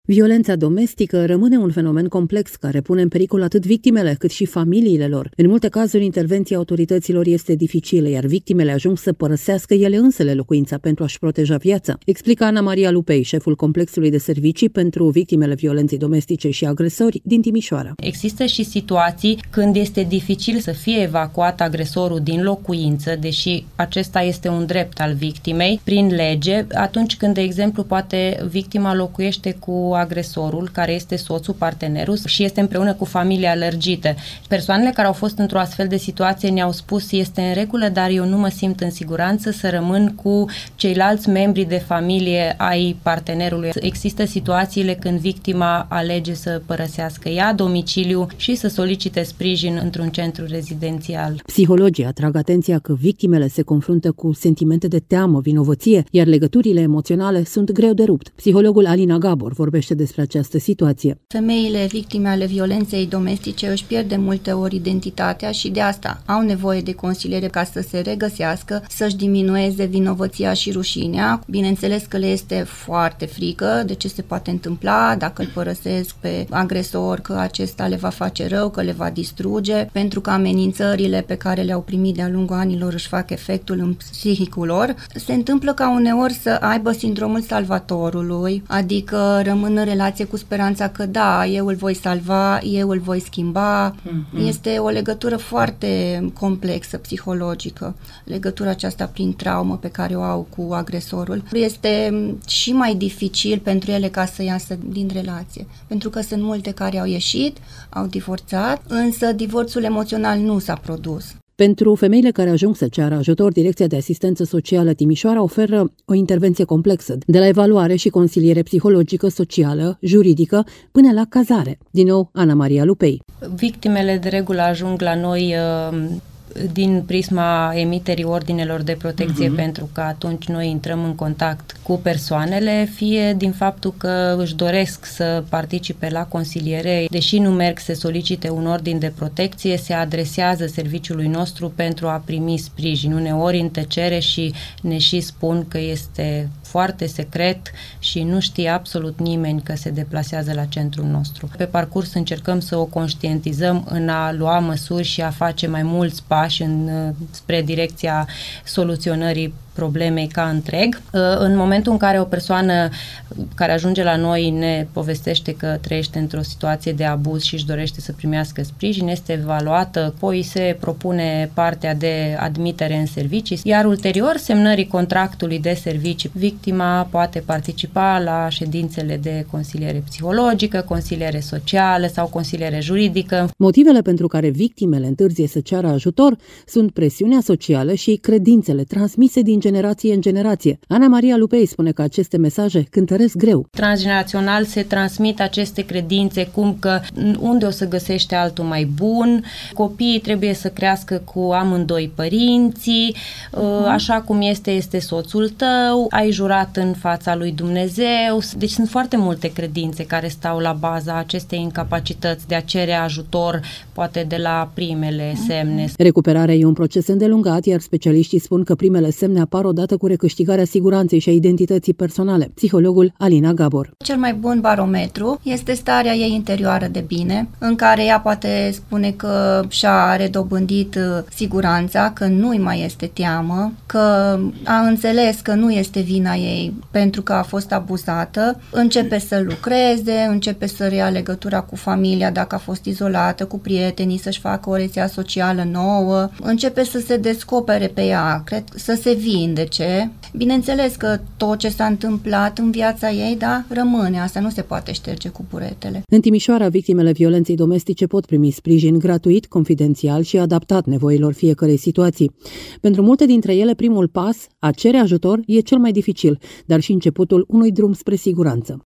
Violența domestică rămâne un fenomen complex care pune în pericol atât victimele cât și familiile lor. În multe cazuri, intervenția autorităților este dificilă, iar victimele ajung să părăsească ele însele locuința pentru a-și proteja viața. Explică Ana Maria Lupei, șeful complexului de servicii pentru victimele violenței domestice și agresori din Timișoara. Există și situații când este dificil să fie evacuat agresorul din locuință, deși acesta este un drept al victimei, prin lege, atunci când, de exemplu, poate victima locuiește cu agresorul, care este soțul, partenerul și este împreună cu familia lărgită. Persoanele care au fost într-o astfel de situație ne-au spus este în regulă, dar eu nu mă simt în siguranță să rămân cu ceilalți membri de familie ai partenerului. Există situațiile când victima alege să părăsească ea domiciliu și să solicite sprijin într-un centru rezidențial. Psihologii atrag atenția că victimele se confruntă cu sentimente de teamă, vinovăție, iar legăturile emoționale sunt greu de rupt. Psihologul Alina Gabor vorbește despre această situație. Femeile victime ale violenței domestice își pierd de multe ori identitatea și de asta au nevoie de consiliere ca să se regăsească, să-și diminueze vinovăția și rușinea. Bineînțeles că le este foarte frică de ce se poate întâmpla dacă îl părăsesc pe agresor, că acesta le va face rău, că le va distruge, pentru că amenințările pe care le-au primit de-a lungul anilor își fac efectul în psihicul lor. Se întâmplă ca uneori să aibă sindromul salvatorului, adică rămân în relație cu speranța că da, eu îl voi salva, eu îl voi schimba. Este o legătură foarte complexă, psihologică. Legătura aceasta prin traumă pe care o au cu agresorul. Este și mai dificil pentru ele ca să iasă din relație. Pentru că sunt multe care au ieșit, au divorțat, însă divorțul emoțional nu s-a produs. Pentru femeile care ajung să ceară ajutor, Direcția de Asistență Socială Timișoara oferă o intervenție complexă, de la evaluare și consiliere psihologică, socială, juridică, până la cazare. Din nou, Ana Maria Lupei. Victimele de regulă ajung la noi din prisma emiterii ordinelor de protecție, pentru că atunci noi intrăm în contact cu persoanele, fie din faptul că își doresc să participe la consiliere, deși nu merg să solicite un ordin de protecție, se adresează serviciului nostru pentru a primi sprijin. Uneori în tăcere și ne și spun că este foarte secret și nu știe absolut nimeni că se deplasează la centrul nostru. Pe parcurs încercăm să o conștientizăm în a lua măsuri și a face mai mulți pași spre direcția soluționării problemei ca întreg. În momentul în care o persoană care ajunge la noi ne povestește că trăiește într-o situație de abuz și își dorește să primească sprijin, este evaluată, apoi se propune partea de admitere în servicii, iar ulterior semnării contractului de servicii, victima poate participa la ședințele de consiliere psihologică, consiliere socială sau consiliere juridică. Motivele pentru care victimele întârzie să ceară ajutor sunt presiunea socială și credințele transmise din generație în generație. Ana Maria Lupei spune că aceste mesaje cântăresc greu. Transgenerațional se transmit aceste credințe, cum că unde o să găsește altul mai bun, copiii trebuie să crească cu amândoi părinții, așa cum este soțul tău, ai jurat în fața lui Dumnezeu. Deci sunt foarte multe credințe care stau la baza acestei incapacități de a cere ajutor, poate de la primele semne. Recuperarea e un proces îndelungat, iar specialiștii spun că primele semne apar odată cu recâștigarea siguranței și a identității personale. Psihologul Alina Gabor. Cel mai bun barometru este starea ei interioară de bine, în care ea poate spune că și-a redobândit siguranța, că nu-i mai este teamă, că a înțeles că nu este vina ei pentru că a fost abuzată, începe să lucreze, începe să reia legătura cu familia dacă a fost izolată, cu prietenii, să-și facă o rețea socială nouă, începe să se descopere pe ea, cred, să se vindece. Bineînțeles că tot ce s-a întâmplat în viața ei, da, rămâne, asta nu se poate șterge cu buretele. În Timișoara, victimele violenței domestice pot primi sprijin gratuit, confidențial și adaptat nevoilor fiecărei situații. Pentru multe dintre ele, primul pas, a cere ajutor, e cel mai dificil, dar și începutul unui drum spre siguranță.